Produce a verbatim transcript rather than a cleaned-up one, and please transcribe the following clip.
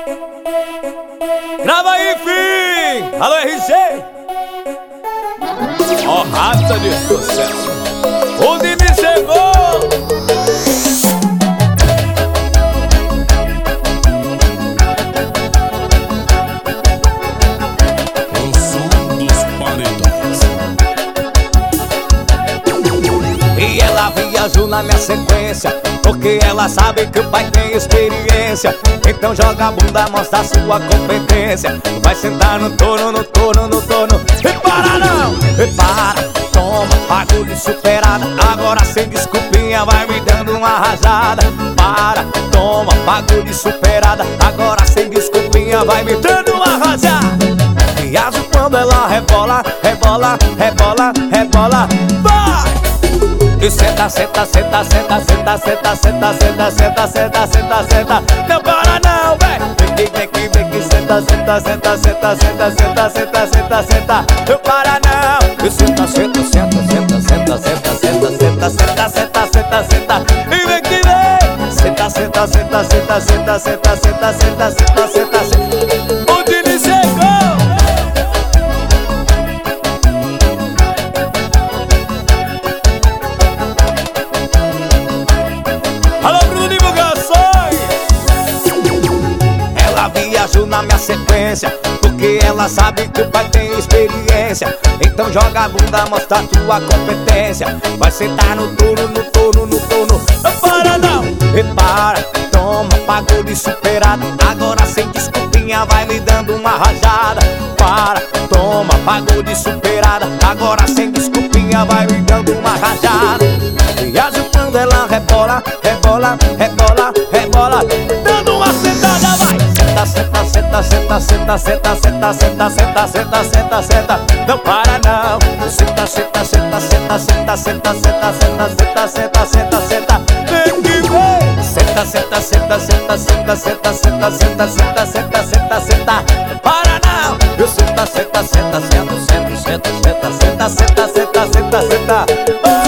Grava aí, fim! Alô, R G! Ó, raça de sucesso! Onde me chegou? O som dos paredões. E ela viajou na minha sequência, porque ela sabe que o pai tem experiência. Então joga a bunda, mostra sua competência. Vai sentar no torno, no torno, no torno. E para não, e para, toma, bagulho superada. Agora sem desculpinha vai me dando uma rajada. Para, toma, bagulho superada. Agora sem desculpinha vai me dando uma rajada. Viajo quando ela rebola, rebola, rebola, rebola. Vai! E senta, senta, senta, senta, senta, senta, senta, senta, senta, senta, senta, senta. Não para não, véi. Vem aqui, vem aqui, vem aqui, senta, senta, senta, senta, senta, senta, senta, senta, senta. Não para não. E senta, senta, senta, senta, senta, senta, senta, senta, senta, senta, senta, senta. E vem aqui, vem. Senta, senta, senta, senta, senta, senta, senta, senta, senta, senta, senta. Onde me chegou? Na minha sequência, porque ela sabe que o pai tem experiência. Então joga a bunda, mostra tua competência. Vai sentar no turno, no turno, no turno. Não para não, e para, toma, bagulho superado. Agora sem desculpinha vai me dando uma rajada. Para, toma, bagulho superada. Agora sem desculpinha vai me dando uma rajada. Viajo quando ela rebola, rebola, rebola, rebola. Dando uma sentada, vai. Senta, senta, senta, senta, senta, senta, senta, senta, senta, senta, senta. Não para não. Senta, senta, senta, senta, senta, senta, senta, senta, senta, senta, senta, senta. Vem que vem. Senta, senta, senta, senta, senta, senta, senta, senta, senta, senta, senta, senta. Não para não. Senta, senta, senta, senta, senta, senta, senta, senta, senta, senta, senta, senta.